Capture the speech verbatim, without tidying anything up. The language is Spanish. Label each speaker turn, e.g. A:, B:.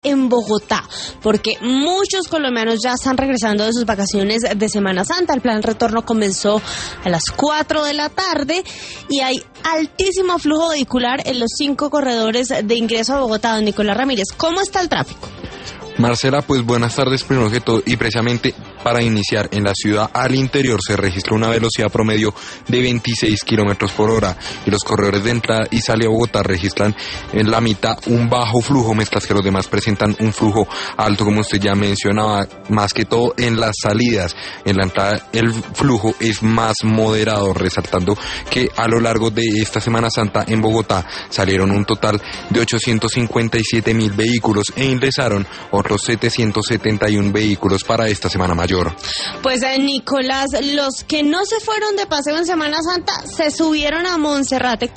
A: en Bogotá, porque muchos colombianos ya están regresando de sus vacaciones de Semana Santa. El plan retorno comenzó a las cuatro de la tarde y hay altísimo flujo vehicular en los cinco corredores de ingreso a Bogotá. Don Nicolás Ramírez, ¿cómo está el tráfico?
B: Marcela, pues buenas tardes primero que todo, y precisamente para iniciar, en la ciudad al interior se registra una velocidad promedio de veintiséis kilómetros por hora y los corredores de entrada y salida a Bogotá registran en la mitad un bajo flujo, mientras que los demás presentan un flujo alto, como usted ya mencionaba, más que todo en las salidas. En la entrada el flujo es más moderado, resaltando que a lo largo de esta Semana Santa en Bogotá salieron un total de ochocientos cincuenta y siete mil vehículos e ingresaron otros setecientos setenta y uno vehículos para esta Semana Mayor.
A: Pues eh, Nicolás, los que no se fueron de paseo en Semana Santa se subieron a Monserrate.